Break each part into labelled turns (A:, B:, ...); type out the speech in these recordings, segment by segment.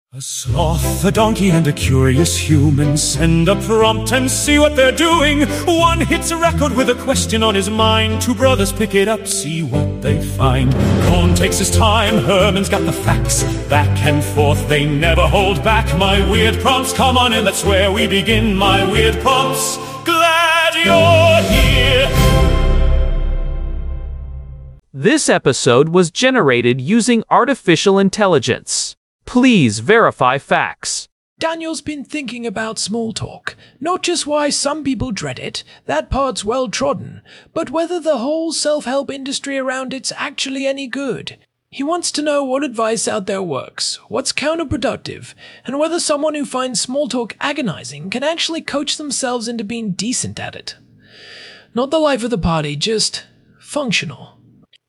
A: A sloth, a donkey, and a curious human send a prompt and see what they're doing. One hits a record with a question on his mind. Two brothers pick it up, see what they find. Cohn takes his time, Herman's got the facts. Back and forth, they never hold back. My weird prompts, come on in, that's where we begin. My weird prompts, glad you're here.
B: This episode was generated using artificial intelligence. Please verify facts.
C: Daniel's been thinking about small talk. Not just why some people dread it, that part's well trodden, but whether the whole self-help industry around it's actually any good. He wants to know what advice out there works, what's counterproductive, and whether someone who finds small talk agonizing can actually coach themselves into being decent at it. Not the life of the party, just functional.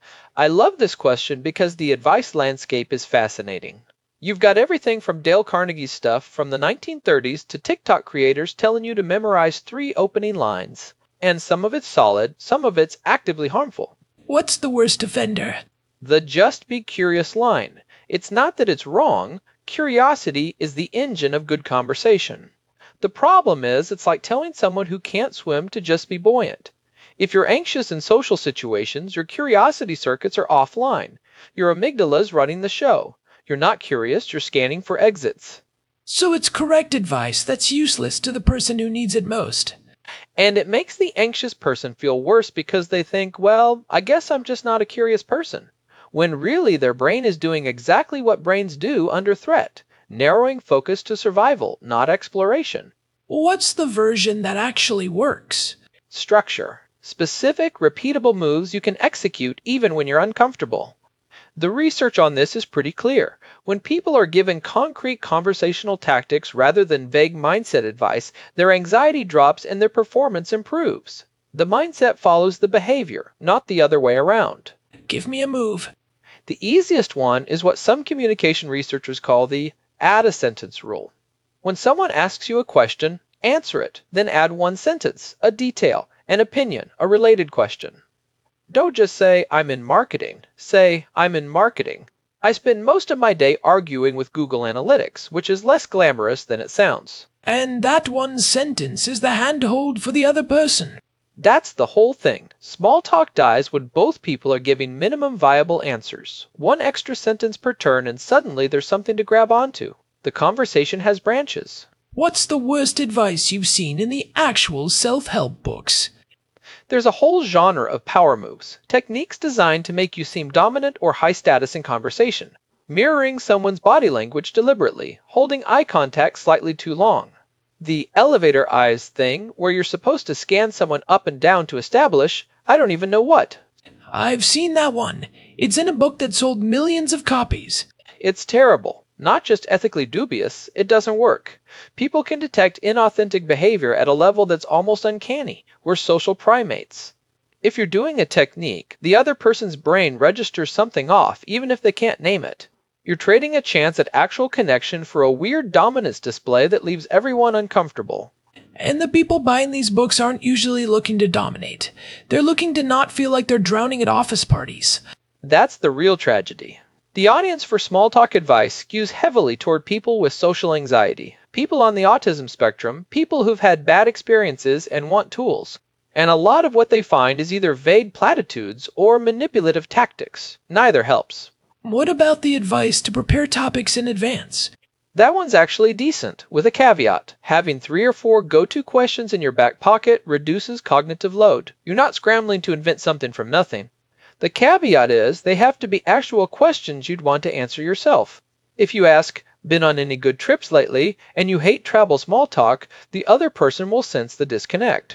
D: I love this question because the advice landscape is fascinating. You've got everything from Dale Carnegie's stuff from the 1930s to TikTok creators telling you to memorize 3 opening lines. And some of it's solid, some of it's actively harmful.
C: What's the worst offender?
D: The just be curious line. It's not that it's wrong. Curiosity is the engine of good conversation. The problem is it's like telling someone who can't swim to just be buoyant. If you're anxious in social situations, your curiosity circuits are offline. Your amygdala's running the show. You're not curious, you're scanning for exits.
C: So it's correct advice that's useless to the person who needs it most.
D: And it makes the anxious person feel worse because they think, well, I guess I'm just not a curious person. When really their brain is doing exactly what brains do under threat, narrowing focus to survival, not exploration.
C: What's the version that actually works?
D: Structure. Specific, repeatable moves you can execute even when you're uncomfortable. The research on this is pretty clear. When people are given concrete conversational tactics rather than vague mindset advice, their anxiety drops and their performance improves. The mindset follows the behavior, not the other way around.
C: Give me a move.
D: The easiest one is what some communication researchers call the add a sentence rule. When someone asks you a question, answer it, then add one sentence, a detail, an opinion, a related question. Don't just say, I'm in marketing. Say, I'm in marketing. I spend most of my day arguing with Google Analytics, which is less glamorous than it sounds.
C: And that one sentence is the handhold for the other person.
D: That's the whole thing. Small talk dies when both people are giving minimum viable answers. One extra sentence per turn and suddenly there's something to grab onto. The conversation has branches.
C: What's the worst advice you've seen in the actual self-help books?
D: There's a whole genre of power moves, techniques designed to make you seem dominant or high status in conversation. Mirroring someone's body language deliberately, holding eye contact slightly too long. The elevator eyes thing, where you're supposed to scan someone up and down to establish, I don't even know what.
C: I've seen that one. It's in a book that sold millions of copies.
D: It's terrible. Not just ethically dubious, it doesn't work. People can detect inauthentic behavior at a level that's almost uncanny. We're social primates. If you're doing a technique, the other person's brain registers something off, even if they can't name it. You're trading a chance at actual connection for a weird dominance display that leaves everyone uncomfortable.
C: And the people buying these books aren't usually looking to dominate. They're looking to not feel like they're drowning at office parties.
D: That's the real tragedy. The audience for small talk advice skews heavily toward people with social anxiety, people on the autism spectrum, people who've had bad experiences and want tools. And a lot of what they find is either vague platitudes or manipulative tactics. Neither helps.
C: What about the advice to prepare topics in advance?
D: That one's actually decent, with a caveat. Having 3 or 4 go-to questions in your back pocket reduces cognitive load. You're not scrambling to invent something from nothing. The caveat is they have to be actual questions you'd want to answer yourself. If you ask, been on any good trips lately, and you hate travel small talk, the other person will sense the disconnect.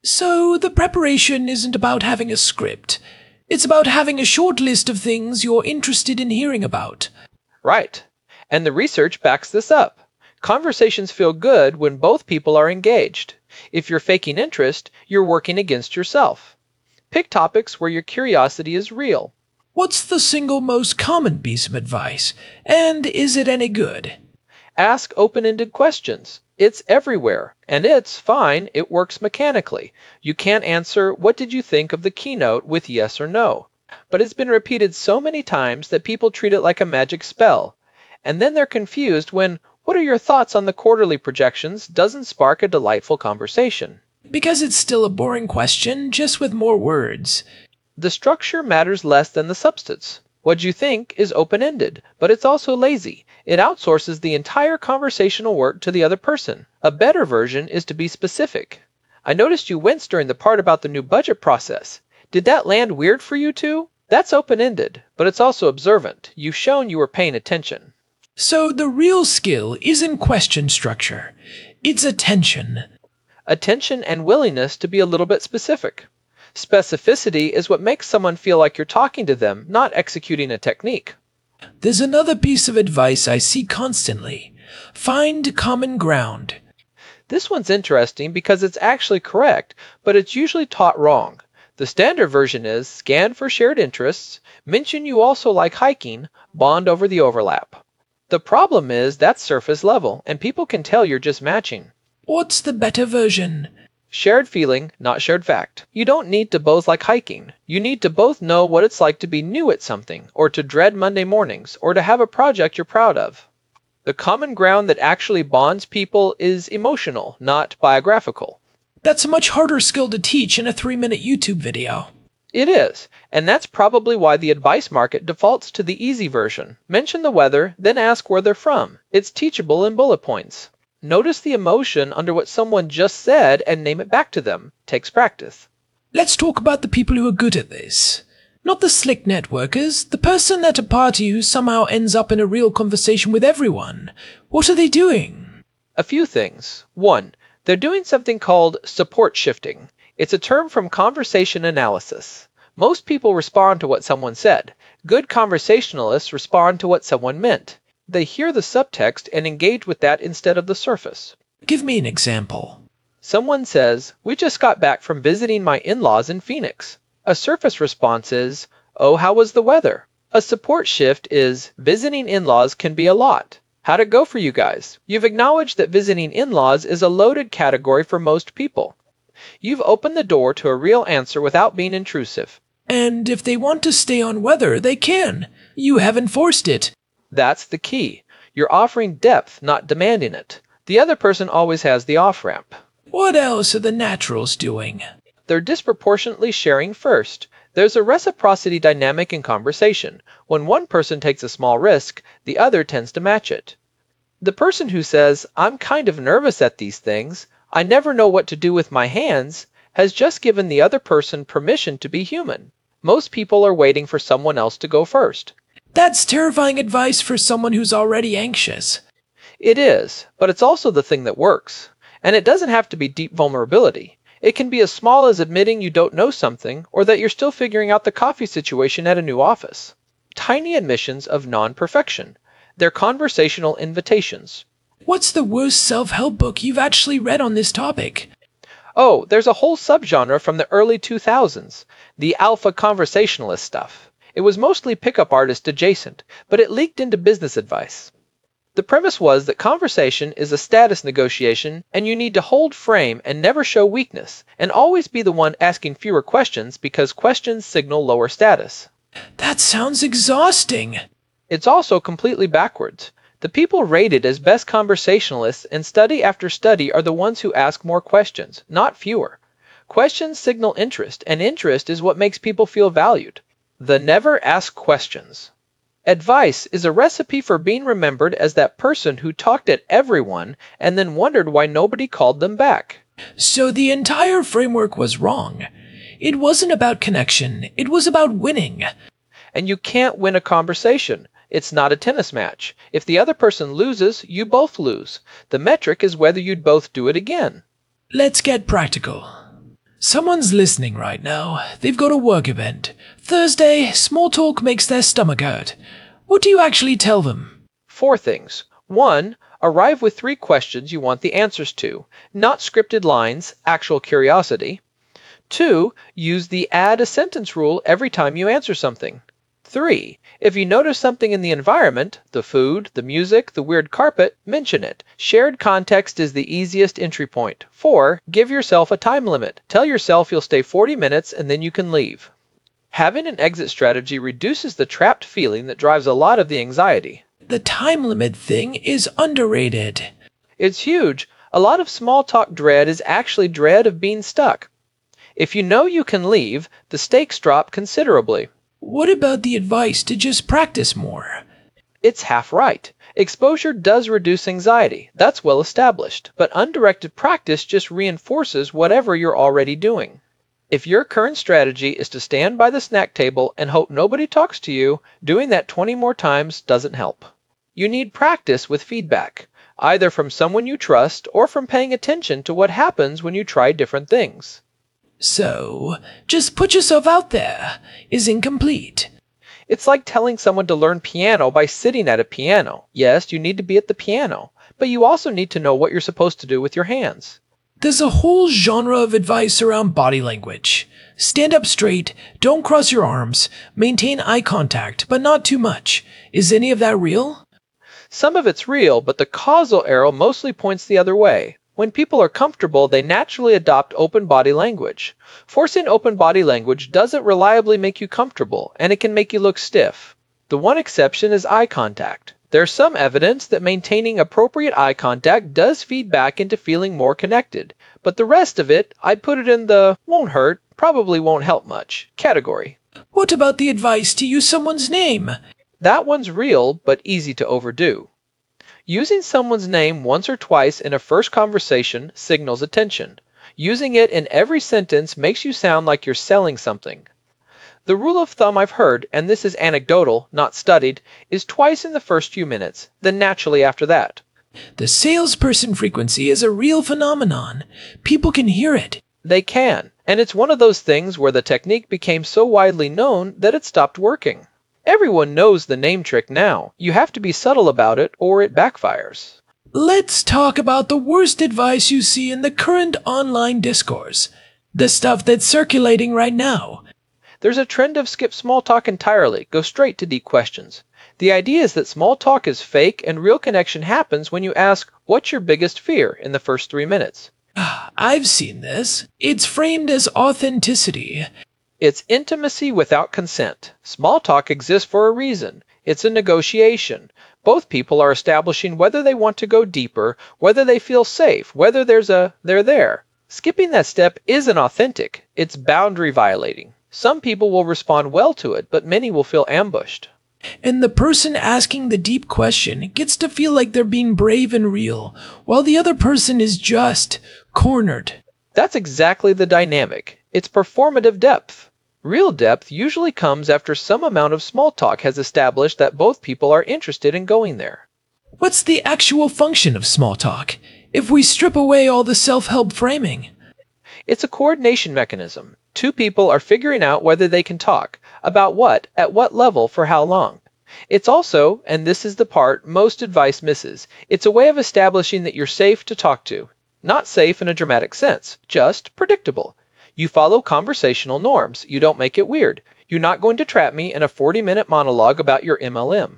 C: So the preparation isn't about having a script. It's about having a short list of things you're interested in hearing about.
D: Right. And the research backs this up. Conversations feel good when both people are engaged. If you're faking interest, you're working against yourself. Pick topics where your curiosity is real.
C: What's the single most common piece of advice? And is it any good?
D: Ask open-ended questions. It's everywhere. And it's fine, it works mechanically. You can't answer, what did you think of the keynote with yes or no? But it's been repeated so many times that people treat it like a magic spell. and then they're confused when "what are your thoughts on the quarterly projections" doesn't spark a delightful conversation.
C: Because it's still a boring question, just with more words.
D: The structure matters less than the substance. What you think is open-ended, but it's also lazy. It outsources the entire conversational work to the other person. A better version is to be specific. I noticed you winced during the part about the new budget process. Did that land weird for you too? That's open-ended, but it's also observant. You've shown you were paying attention.
C: So the real skill isn't question structure. It's attention.
D: Attention and willingness to be a little bit specific. Specificity is what makes someone feel like you're talking to them, not executing a technique.
C: There's another piece of advice I see constantly. Find common ground.
D: This one's interesting because it's actually correct, but it's usually taught wrong. The standard version is scan for shared interests, mention you also like hiking, bond over the overlap. The problem is that's surface level, and people can tell you're just matching.
C: What's the better version?
D: Shared feeling, not shared fact. You don't need to both like hiking. You need to both know what it's like to be new at something, or to dread Monday mornings, or to have a project you're proud of. The common ground that actually bonds people is emotional, not biographical.
C: That's a much harder skill to teach in a 3-minute YouTube video.
D: It is, and that's probably why the advice market defaults to the easy version. Mention the weather, then ask where they're from. It's teachable in bullet points. Notice the emotion under what someone just said and name it back to them. Takes practice.
C: Let's talk about the people who are good at this. Not the slick networkers, the person at a party who somehow ends up in a real conversation with everyone. What are they doing?
D: A few things. 1. They're doing something called support shifting. It's a term from conversation analysis. Most people respond to what someone said. Good conversationalists respond to what someone meant. They hear the subtext and engage with that instead of the surface.
C: Give me an example.
D: Someone says, "We just got back from visiting my in-laws in Phoenix." A surface response is, "Oh, how was the weather?" A support shift is, "Visiting in-laws can be a lot. How'd it go for you guys?" You've acknowledged that visiting in-laws is a loaded category for most people. You've opened the door to a real answer without being intrusive.
C: And if they want to stay on weather, they can. You haven't forced it.
D: That's the key. You're offering depth, not demanding it. The other person always has the off-ramp.
C: What else are the naturals doing?
D: They're disproportionately sharing first. There's a reciprocity dynamic in conversation. When one person takes a small risk, the other tends to match it. The person who says, "I'm kind of nervous at these things, I never know what to do with my hands," has just given the other person permission to be human. Most people are waiting for someone else to go first.
C: That's terrifying advice for someone who's already anxious.
D: It is, but it's also the thing that works. And it doesn't have to be deep vulnerability. It can be as small as admitting you don't know something, or that you're still figuring out the coffee situation at a new office. Tiny admissions of non-perfection. They're conversational invitations.
C: What's the worst self-help book you've actually read on this topic?
D: Oh, there's a whole subgenre from the early 2000s, the alpha conversationalist stuff. It was mostly pickup artist adjacent, but it leaked into business advice. The premise was that conversation is a status negotiation, and you need to hold frame and never show weakness, and always be the one asking fewer questions because questions signal lower status.
C: That sounds exhausting.
D: It's also completely backwards. The people rated as best conversationalists in study after study are the ones who ask more questions, not fewer. Questions signal interest, and interest is what makes people feel valued. The never ask questions. Advice is a recipe for being remembered as that person who talked at everyone and then wondered why nobody called them back.
C: So the entire framework was wrong. It wasn't about connection, it was about winning.
D: And you can't win a conversation. It's not a tennis match. If the other person loses, you both lose. The metric is whether you'd both do it again.
C: Let's get practical. Someone's listening right now. They've got a work event. Thursday, small talk makes their stomach hurt. What do you actually tell them?
D: 4 things. 1. Arrive with 3 questions you want the answers to, not scripted lines, actual curiosity. 2. Use the add a sentence rule every time you answer something. 3. If you notice something in the environment, the food, the music, the weird carpet, mention it. Shared context is the easiest entry point. 4. Give yourself a time limit. Tell yourself you'll stay 40 minutes and then you can leave. Having an exit strategy reduces the trapped feeling that drives a lot of the anxiety.
C: The time limit thing is underrated.
D: It's huge. A lot of small talk dread is actually dread of being stuck. If you know you can leave, the stakes drop considerably.
C: What about the advice to just practice more?
D: It's half right. Exposure does reduce anxiety. That's well established. But undirected practice just reinforces whatever you're already doing. If your current strategy is to stand by the snack table and hope nobody talks to you, doing that 20 more times doesn't help. You need practice with feedback, either from someone you trust or from paying attention to what happens when you try different things.
C: So, just put yourself out there is incomplete.
D: It's like telling someone to learn piano by sitting at a piano. Yes, you need to be at the piano, but you also need to know what you're supposed to do with your hands.
C: There's a whole genre of advice around body language. Stand up straight, don't cross your arms, maintain eye contact, but not too much. Is any of that real?
D: Some of it's real, but the causal arrow mostly points the other way. When people are comfortable, they naturally adopt open body language. Forcing open body language doesn't reliably make you comfortable, and it can make you look stiff. The one exception is eye contact. There's some evidence that maintaining appropriate eye contact does feed back into feeling more connected, but the rest of it, I'd put it in the won't hurt, probably won't help much category.
C: What about the advice to use someone's name?
D: That one's real, but easy to overdo. Using someone's name once or twice in a first conversation signals attention. Using it in every sentence makes you sound like you're selling something. The rule of thumb I've heard, and this is anecdotal, not studied, is twice in the first few minutes, then naturally after that.
C: The salesperson frequency is a real phenomenon. People can hear it.
D: They can, and it's one of those things where the technique became so widely known that it stopped working. Everyone knows the name trick now. You have to be subtle about it or it backfires.
C: Let's talk about the worst advice you see in the current online discourse. The stuff that's circulating right now.
D: There's a trend of skip small talk entirely, go straight to deep questions. The idea is that small talk is fake and real connection happens when you ask, "What's your biggest fear?" in the first 3 minutes.
C: I've seen this. It's framed as authenticity.
D: It's intimacy without consent. Small talk exists for a reason. It's a negotiation. Both people are establishing whether they want to go deeper, whether they feel safe, whether they're there. Skipping that step isn't authentic. It's boundary violating. Some people will respond well to it, but many will feel ambushed.
C: And the person asking the deep question gets to feel like they're being brave and real, while the other person is just cornered.
D: That's exactly the dynamic. It's performative depth. Real depth usually comes after some amount of small talk has established that both people are interested in going there.
C: What's the actual function of small talk, if we strip away all the self-help framing?
D: It's a coordination mechanism. Two people are figuring out whether they can talk, about what, at what level, for how long. It's also, and this is the part most advice misses, it's a way of establishing that you're safe to talk to. Not safe in a dramatic sense, just predictable. You follow conversational norms. You don't make it weird. You're not going to trap me in a 40-minute monologue about your MLM.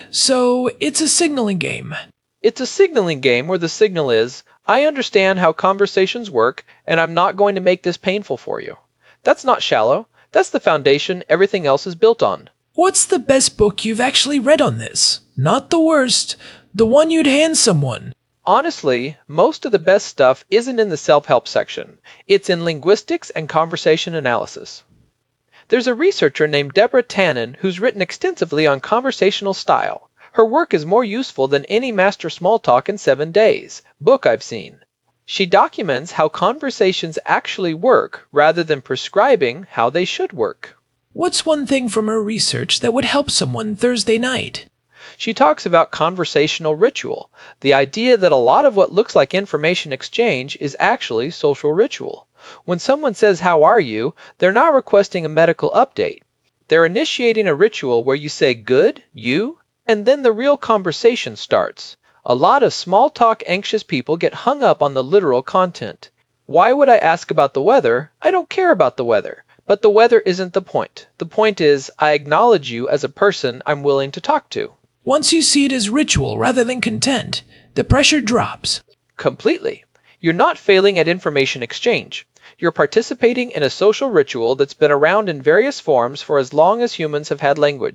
C: So, it's a signaling game.
D: It's a signaling game where the signal is, I understand how conversations work, and I'm not going to make this painful for you. That's not shallow. That's the foundation everything else is built on.
C: What's the best book you've actually read on this? Not the worst. The one you'd hand someone.
D: Honestly, most of the best stuff isn't in the self-help section. It's in linguistics and conversation analysis. There's a researcher named Deborah Tannen who's written extensively on conversational style. Her work is more useful than any Master Small Talk in 7 Days book I've seen. She documents how conversations actually work rather than prescribing how they should work.
C: What's one thing from her research that would help someone Thursday night?
D: She talks about conversational ritual, the idea that a lot of what looks like information exchange is actually social ritual. When someone says, "How are you?" they're not requesting a medical update. They're initiating a ritual where you say, "Good, you?" and then the real conversation starts. A lot of small talk anxious people get hung up on the literal content. Why would I ask about the weather? I don't care about the weather. But the weather isn't the point. The point is, I acknowledge you as a person I'm willing to talk to.
C: Once you see it as ritual rather than content, the pressure drops.
D: Completely. You're not failing at information exchange. You're participating in a social ritual that's been around in various forms for as long as humans have had language.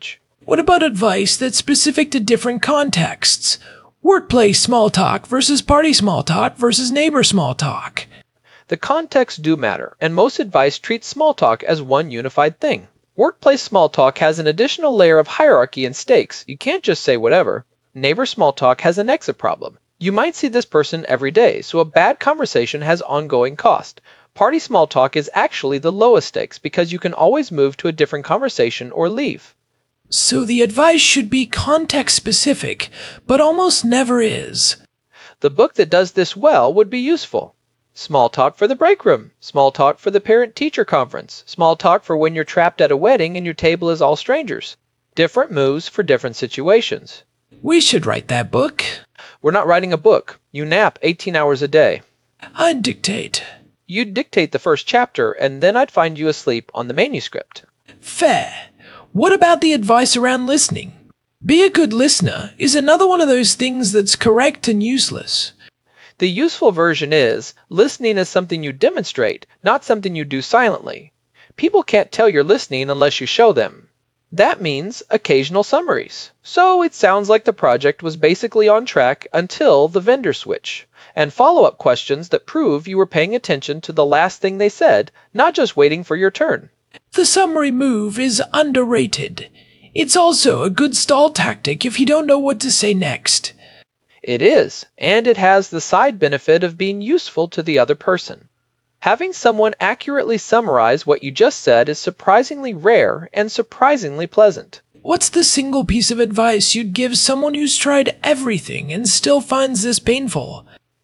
C: What about advice that's specific to different contexts? Workplace small talk versus party small talk versus neighbor small talk.
D: The contexts do matter, and most advice treats small talk as one unified thing. Workplace small talk has an additional layer of hierarchy and stakes. You can't just say whatever. Neighbor small talk has an exit problem. You might see this person every day, so a bad conversation has ongoing cost. Party small talk is actually the lowest stakes because you can always move to a different conversation or leave.
C: So the advice should be context specific, but almost never is.
D: The book that does this well would be useful. Small talk for the break room, small talk for the parent-teacher conference, small talk for when you're trapped at a wedding and your table is all strangers. Different moves for different situations.
C: We should write that book.
D: We're not writing a book. You nap 18 hours a day.
C: I'd dictate.
D: You'd dictate the first chapter, and then I'd find you asleep on the manuscript.
C: Fair. What about the advice around listening? Be a good listener is another one of those things that's correct and useless.
D: The useful version is, listening is something you demonstrate, not something you do silently. People can't tell you're listening unless you show them. That means occasional summaries. So it sounds like the project was basically on track until the vendor switch, and follow-up questions that prove you were paying attention to the last thing they said, not just waiting for your turn.
C: The summary move is underrated. It's also a good stall tactic if you don't know what to say next.
D: It is, and it has the side benefit of being useful to the other person. Having someone accurately summarize what you just said is surprisingly rare and surprisingly pleasant.
C: What's the single piece of advice you'd give someone who's tried everything and still finds this painful?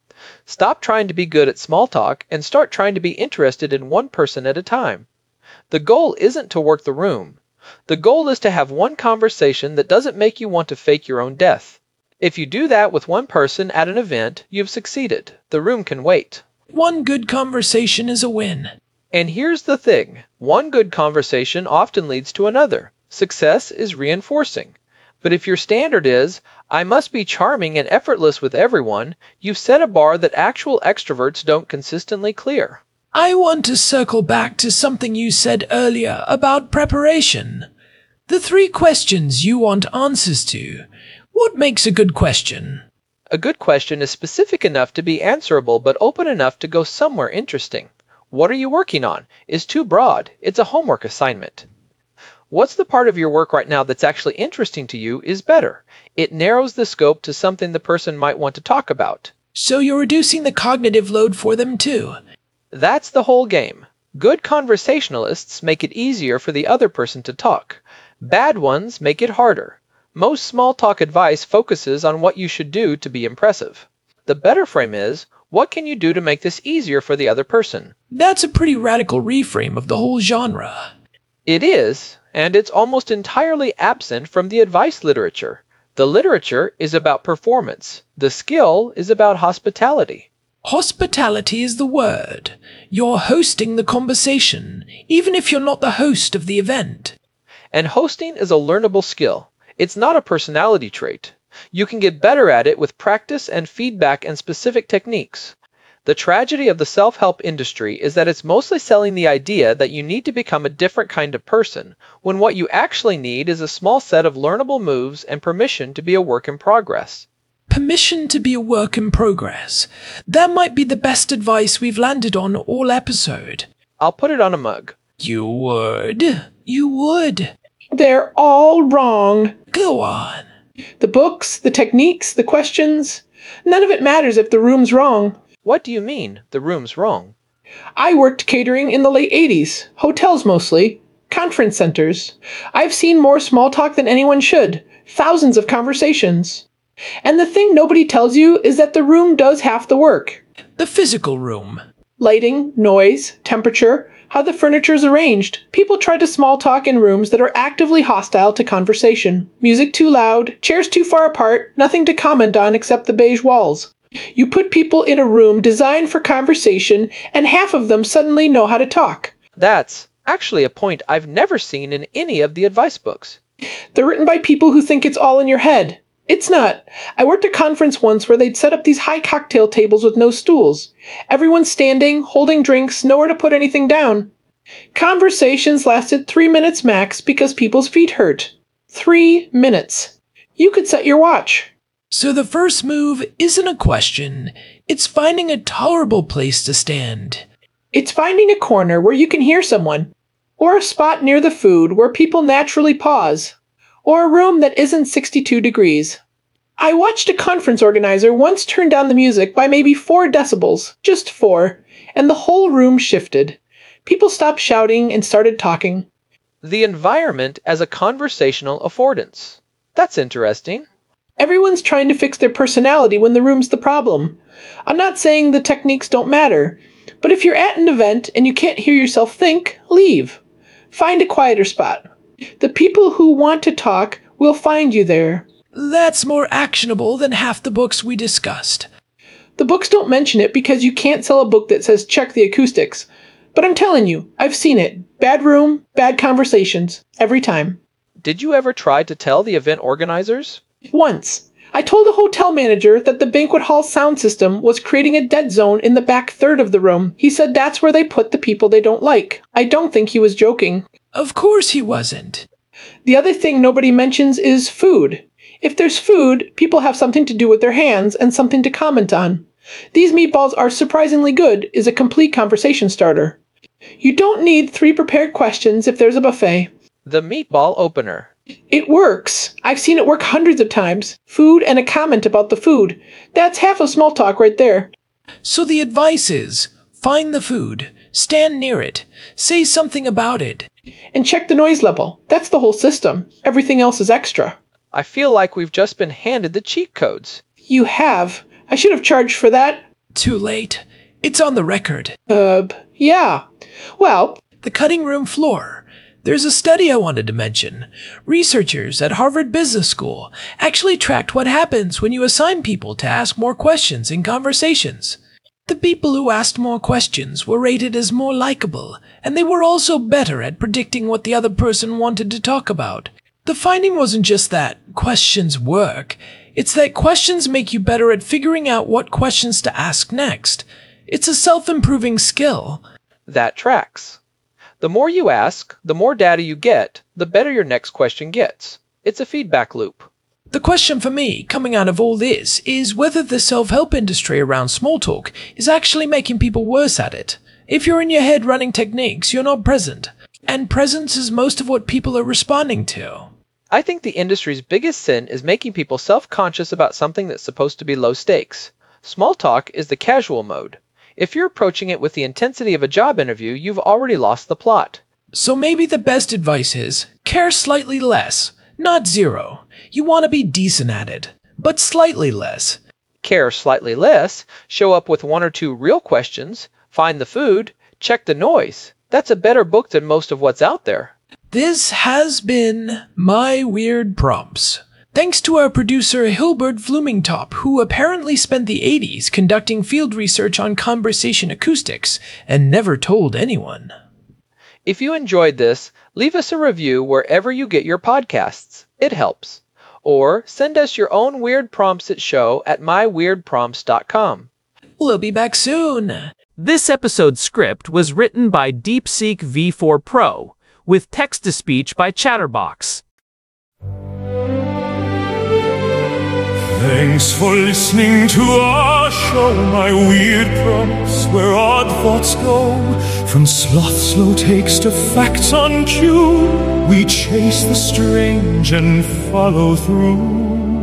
D: Stop trying to be good at small talk and start trying to be interested in one person at a time. The goal isn't to work the room. The goal is to have one conversation that doesn't make you want to fake your own death. If you do that with one person at an event, you've succeeded. The room can wait.
C: One good conversation is a win.
D: And here's the thing. One good conversation often leads to another. Success is reinforcing. But if your standard is, I must be charming and effortless with everyone, you've set a bar that actual extroverts don't consistently clear.
C: I want to circle back to something you said earlier about preparation. The 3 questions you want answers to. What makes a good question?
D: A good question is specific enough to be answerable but open enough to go somewhere interesting. What are you working on? Is too broad. It's a homework assignment. What's the part of your work right now that's actually interesting to you is better. It narrows the scope to something the person might want to talk about.
C: So you're reducing the cognitive load for them too.
D: That's the whole game. Good conversationalists make it easier for the other person to talk. Bad ones make it harder. Most small talk advice focuses on what you should do to be impressive. The better frame is, what can you do to make this easier for the other person?
C: That's a pretty radical reframe of the whole genre.
D: It is, and it's almost entirely absent from the advice literature. The literature is about performance. The skill is about hospitality.
C: Hospitality is the word. You're hosting the conversation, even if you're not the host of the event.
D: And hosting is a learnable skill. It's not a personality trait. You can get better at it with practice and feedback and specific techniques. The tragedy of the self-help industry is that it's mostly selling the idea that you need to become a different kind of person, when what you actually need is a small set of learnable moves and permission to be a work in progress.
C: Permission to be a work in progress. That might be the best advice we've landed on all episode.
D: I'll put it on a mug.
C: You would. You would.
E: They're all wrong.
C: Go on.
E: The books, the techniques, the questions. None of it matters if the room's wrong.
D: What do you mean, the room's wrong?
E: I worked catering in the late 80s. Hotels mostly. Conference centers. I've seen more small talk than anyone should. Thousands of conversations. And the thing nobody tells you is that the room does half the work.
C: The physical room.
E: Lighting, noise, temperature, how the furniture's arranged. People try to small talk in rooms that are actively hostile to conversation. Music too loud, chairs too far apart, nothing to comment on except the beige walls. You put people in a room designed for conversation, and half of them suddenly know how to talk.
D: That's actually a point I've never seen in any of the advice books.
E: They're written by people who think it's all in your head. It's not. I worked a conference once where they'd set up these high cocktail tables with no stools. Everyone's standing, holding drinks, nowhere to put anything down. Conversations lasted 3 minutes max because people's feet hurt. 3 minutes. You could set your watch.
C: So the first move isn't a question. It's finding a tolerable place to stand.
E: It's finding a corner where you can hear someone, or a spot near the food where people naturally pause, or a room that isn't 62 degrees. I watched a conference organizer once turn down the music by maybe 4 decibels, just 4, and the whole room shifted. People stopped shouting and started talking.
D: The environment as a conversational affordance. That's interesting.
E: Everyone's trying to fix their personality when the room's the problem. I'm not saying the techniques don't matter, but if you're at an event and you can't hear yourself think, leave. Find a quieter spot. The people who want to talk will find you there.
C: That's more actionable than half the books we discussed.
E: The books don't mention it because you can't sell a book that says check the acoustics. But I'm telling you, I've seen it. Bad room, bad conversations. Every time.
D: Did you ever try to tell the event organizers?
E: Once. I told a hotel manager that the banquet hall sound system was creating a dead zone in the back third of the room. He said that's where they put the people they don't like. I don't think he was joking.
C: Of course he wasn't.
E: The other thing nobody mentions is food. If there's food, people have something to do with their hands and something to comment on. These meatballs are surprisingly good is a complete conversation starter. You don't need 3 prepared questions if there's a buffet.
D: The meatball opener.
E: It works. I've seen it work hundreds of times. Food and a comment about the food. That's half of small talk right there.
C: So the advice is, find the food, stand near it, say something about it.
E: And check the noise level. That's the whole system. Everything else is extra.
D: I feel like we've just been handed the cheat codes.
E: You have. I should have charged for that.
C: Too late. It's on the record.
E: Yeah. Well,
C: The cutting room floor. There's a study I wanted to mention. Researchers at Harvard Business School actually tracked what happens when you assign people to ask more questions in conversations. The people who asked more questions were rated as more likable, and they were also better at predicting what the other person wanted to talk about. The finding wasn't just that questions work, it's that questions make you better at figuring out what questions to ask next. It's a self-improving skill.
D: That tracks. The more you ask, the more data you get, the better your next question gets. It's a feedback loop.
C: The question for me, coming out of all this, is whether the self-help industry around small talk is actually making people worse at it. If you're in your head running techniques, you're not present. And presence is most of what people are responding to.
D: I think the industry's biggest sin is making people self-conscious about something that's supposed to be low stakes. Small talk is the casual mode. If you're approaching it with the intensity of a job interview, you've already lost the plot.
C: So maybe the best advice is, care slightly less, not zero. You want to be decent at it, but slightly less.
D: Care slightly less, show up with 1 or 2 real questions, find the food, check the noise. That's a better book than most of what's out there.
C: This has been My Weird Prompts. Thanks to our producer Hilbert Flumingtop, who apparently spent the 80s conducting field research on conversation acoustics and never told anyone.
D: If you enjoyed this, leave us a review wherever you get your podcasts. It helps. Or send us your own weird prompts at show@myweirdprompts.com.
C: We'll be back soon.
B: This episode's script was written by DeepSeek V4 Pro, with text-to-speech by Chatterbox.
A: Thanks for listening to our show, My Weird Prompts, where odd thoughts go. From sloth slow takes to facts on cue, we chase the strange and follow through.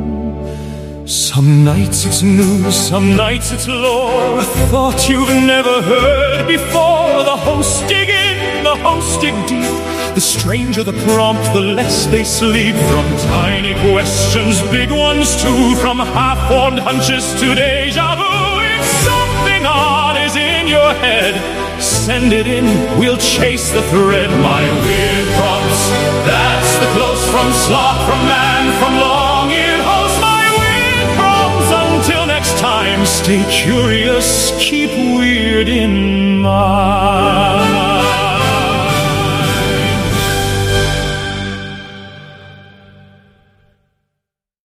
A: Some nights it's news, some nights it's lore, a thought you've never heard before. The hosts dig in, the hosts dig deep. The stranger the prompt, the less they sleep. From tiny questions, big ones too. From half-formed hunches to deja vu. If something odd is in your head, send it in, we'll chase the thread. My weird prompts, that's the close from sloth, from man, from long-eared host. My weird prompts, until next time, stay curious, keep weird in mind.